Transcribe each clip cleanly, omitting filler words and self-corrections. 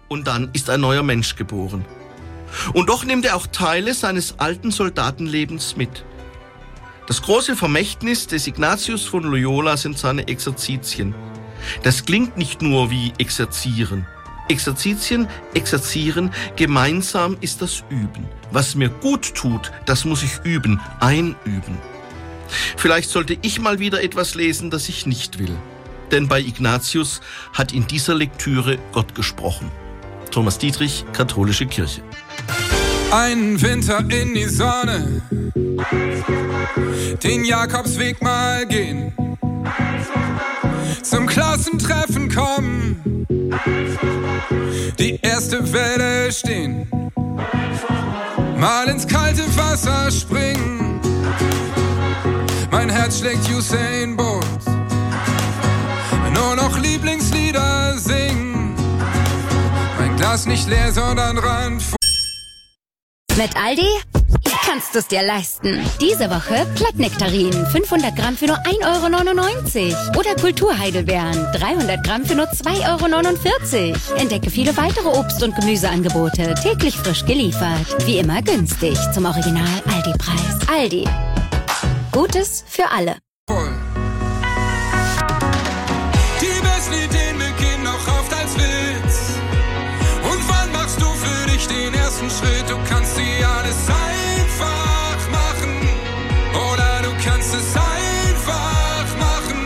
und dann ist ein neuer Mensch geboren. Und doch nimmt er auch Teile seines alten Soldatenlebens mit. Das große Vermächtnis des Ignatius von Loyola sind seine Exerzitien. Das klingt nicht nur wie Exerzieren. Exerzitien, Exerzieren, gemeinsam ist das Üben. Was mir gut tut, das muss ich üben, einüben. Vielleicht sollte ich mal wieder etwas lesen, das ich nicht will. Denn bei Ignatius hat in dieser Lektüre Gott gesprochen. Thomas Dietrich, Katholische Kirche. Einen Winter in die Sonne, den Jakobsweg mal gehen, zum Klassentreffen kommen, die erste Welle stehen, mal ins kalte Wasser springen, mein Herz schlägt Usain Bolt, nur noch Lieblingslieder singen, mein Glas nicht leer, sondern randvoll. Mit Aldi kannst du es dir leisten. Diese Woche Plattnektarinen, 500 Gramm für nur 1,99 €. Oder Kulturheidelbeeren, 300 Gramm für nur 2,49 €. Entdecke viele weitere Obst- und Gemüseangebote, täglich frisch geliefert. Wie immer günstig, zum Original Aldi-Preis. Aldi. Gutes für alle. Die besten Ideen beginnen noch oft als Witz. Und wann machst du für dich den ersten Schritt? Du kannst sie alles einfach machen. Oder du kannst es einfach machen.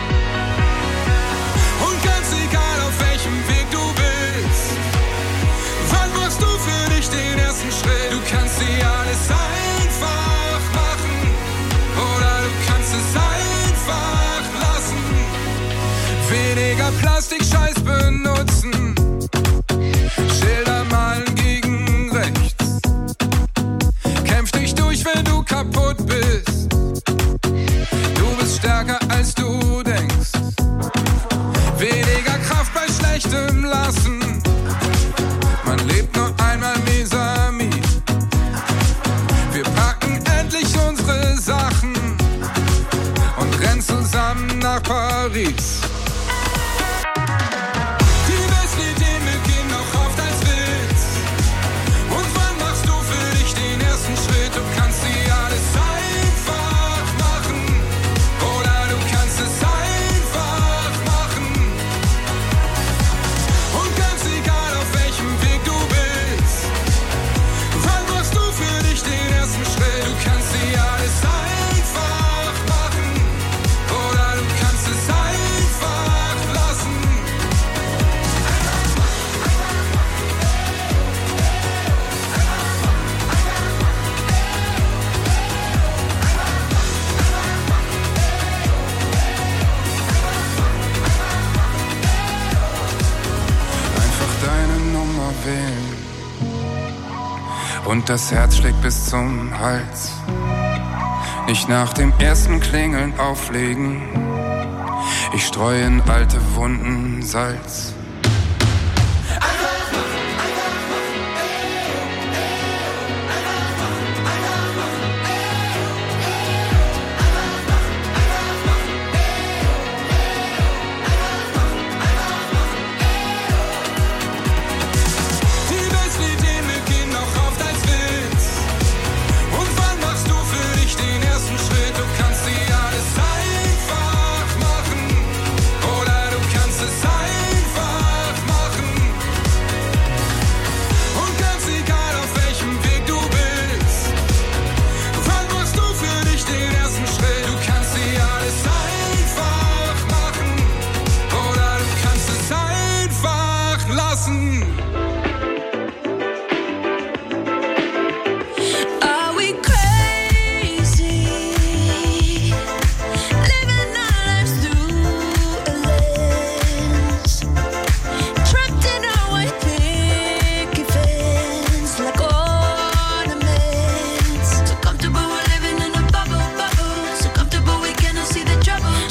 Und ganz egal auf welchem Weg du bist. Wann machst du für dich den ersten Schritt? Du kannst sie alles einfach machen. Oder du kannst es einfach lassen. Weniger Plastikscheiß benutzen. Schilder malen gegen rechts. Kämpf dich durch, wenn du kaputt bist. Du bist stärker als du denkst. Weniger Kraft bei schlechtem Lassen. Man lebt nur einmal Mesami. Wir packen endlich unsere Sachen und rennen zusammen nach Paris. Und das Herz schlägt bis zum Hals. Nicht nach dem ersten Klingeln auflegen. Ich streue in alte Wunden Salz.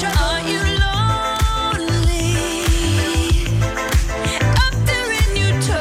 Up there in Utah.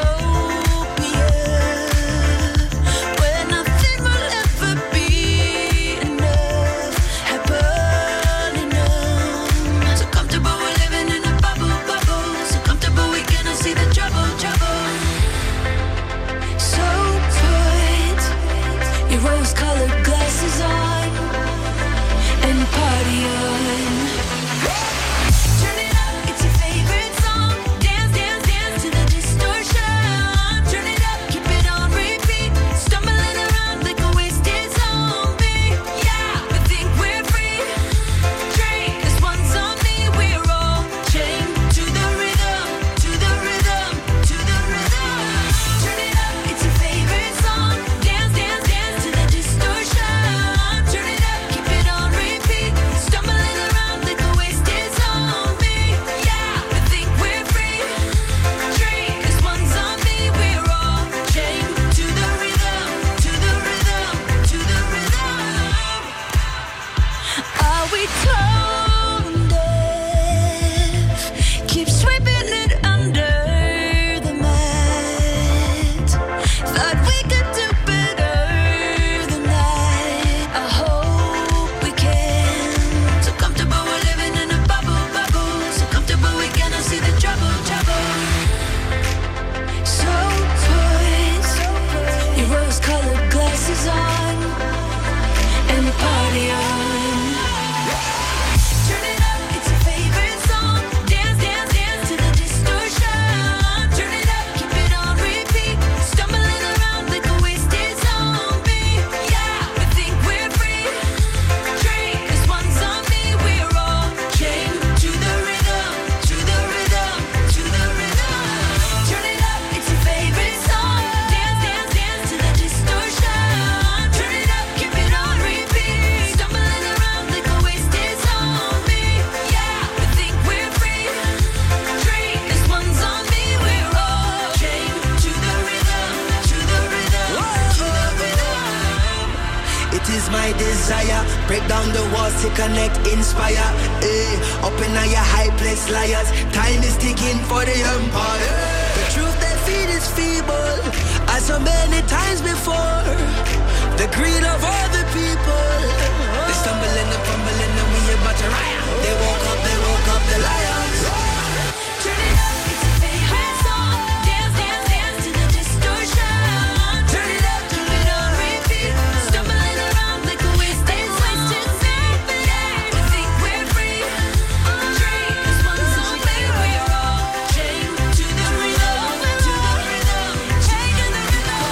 is my desire. Break down the walls to connect, inspire. Up in your high place, liars. Time is ticking for the empire. The truth they feed is feeble, as so many times before. The greed of all the people. They stumbling and fumbling and we about to riot. They woke up the lions. Turn it up, it's a favorite song. Dance, dance, dance to the distortion. Turn it up on repeat. Stumbling around like a wasted soul. We think we're free. Dream is one song that we're all chained to the rhythm, to the rhythm, chained to the rhythm.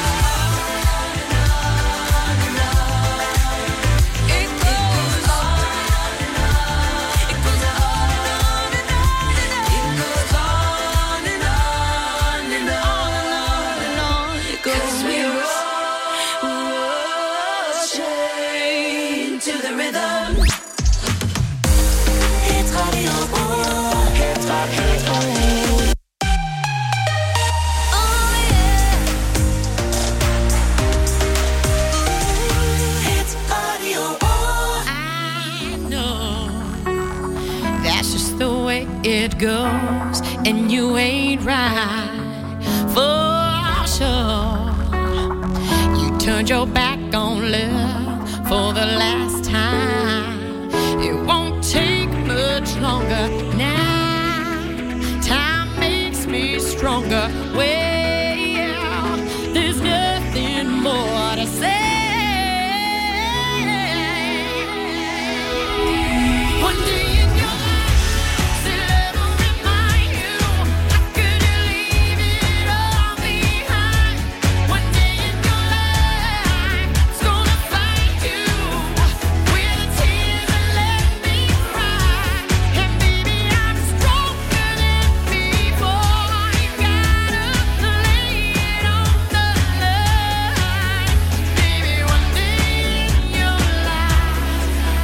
It goes on and on. It goes on and on and on. It goes on and on and on and on. 'Cause we're all chained to the rhythm. Hit Radio. Hit Radio. Oh yeah. Hit Radio. I know that's just the way it goes, and you ain't right for sure. You turned your back on love for the last time. It won't take much longer now. Time makes me stronger. Well, there's nothing more to say. One day in your life, still ever remind you, how could you leave it all behind? One day in your life, it's gonna find you with the tears and let me cry. And baby, I'm stronger than before. You gotta lay it on the line. Baby, one day in your life,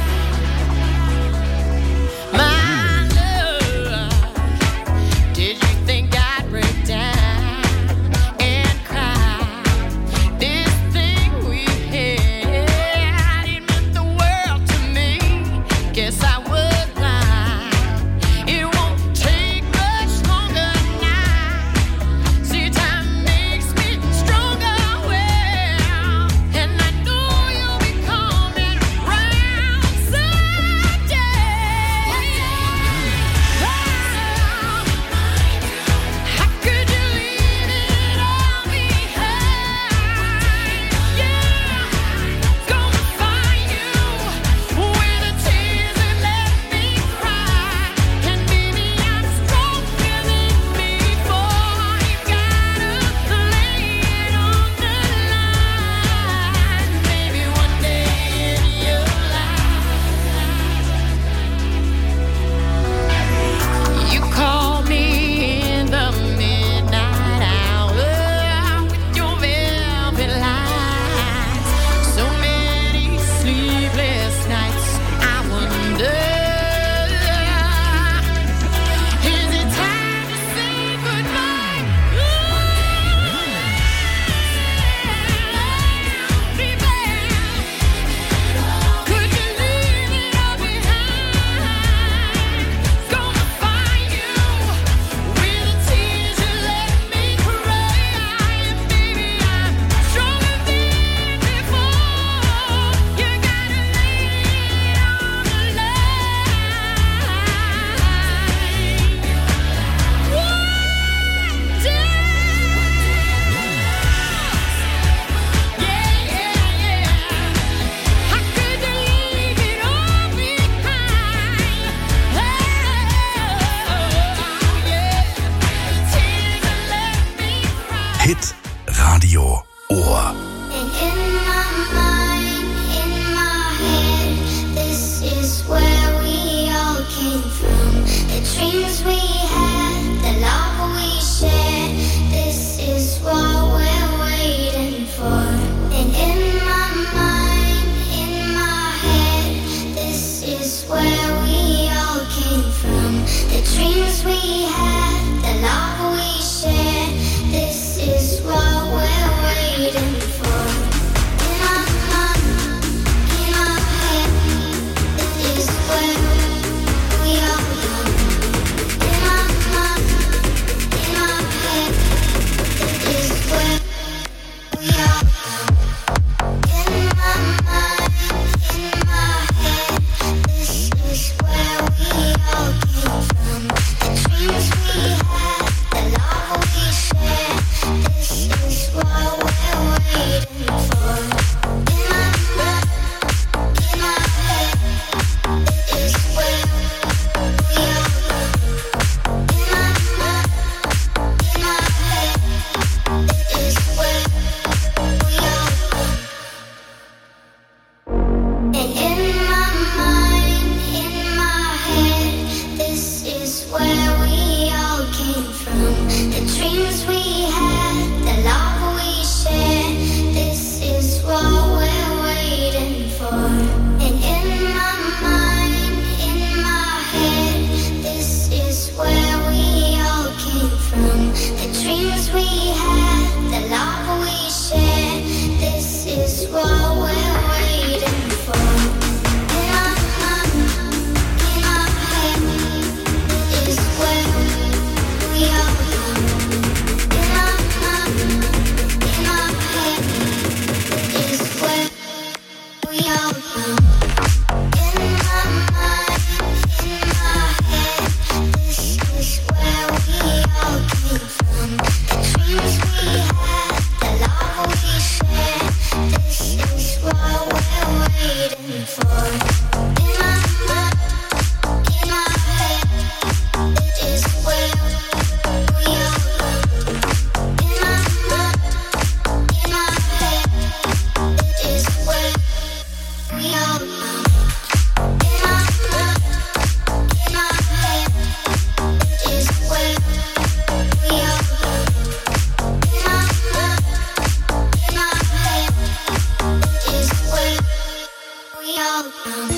my love, did you think I'd break down and cry? This thing we had, it meant the world to me. Guess I was blind. It won't take much longer now. See, time makes me stronger, well, and I know you'll be coming round someday. How could you leave it all behind? Yeah, gonna find you with the tears and let me cry. And baby, I'm stronger than before. You gotta lay it on the line. Maybe one day in your life, you call me in the midnight hour with your velvet lights. So many sleepless nights, I wonder, is it time to say goodbye? Could you leave it all behind? Gonna find you with the tears you let me cry. And baby, I'm stronger than before. You gotta lay it on the line. One day. Yeah. How could you leave it all behind? Oh, yeah. Tears that let me cry. Hit Radio Ohr. And in my mind, in my head, this is where we all came from. The dreams we had, the love we shared, this is what we're waiting for. And in my mind, in my head, this is where we all came from. The dreams we had, the love we shared, this is what we're waiting for. dreams we had, the love we shared, this is what we're waiting for. In our mind, in our head, is where we are now. In our mind, in our head, is where we are now. In my mind, in my head, this is where we all came from. The dreams we had, the love we shared, this is what we're waiting for. In my mind, in my head, it is where we are now. In my mind, in my head, it is where we are now. In my mind, in my head, it is where we are now. In my mind, in my head, it is where we are now.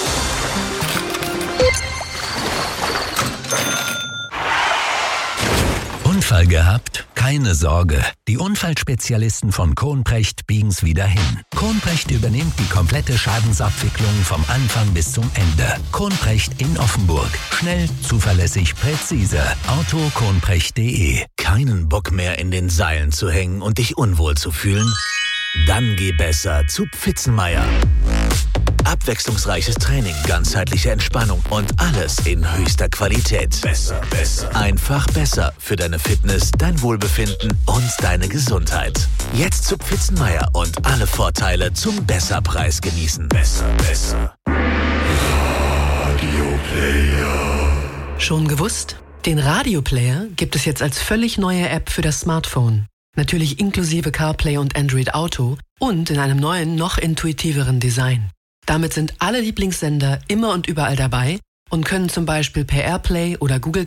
Unfall gehabt? Keine Sorge. Die Unfallspezialisten von Kronprecht biegen's wieder hin. Kronprecht übernimmt die komplette Schadensabwicklung vom Anfang bis zum Ende. Kronprecht in Offenburg. Schnell, zuverlässig, präzise. Autokronprecht.de. Keinen Bock mehr in den Seilen zu hängen und dich unwohl zu fühlen? Dann geh besser zu Pfitzenmeier. Abwechslungsreiches Training, ganzheitliche Entspannung und alles in höchster Qualität. Besser, besser. Einfach besser für deine Fitness, dein Wohlbefinden und deine Gesundheit. Jetzt zu Pfitzenmeier und alle Vorteile zum Besserpreis genießen. Besser, besser. Schon gewusst? Den Radioplayer gibt es jetzt als völlig neue App für das Smartphone. Natürlich inklusive CarPlay und Android Auto und in einem neuen, noch intuitiveren Design. Damit sind alle Lieblingssender immer und überall dabei und können zum Beispiel per AirPlay oder Google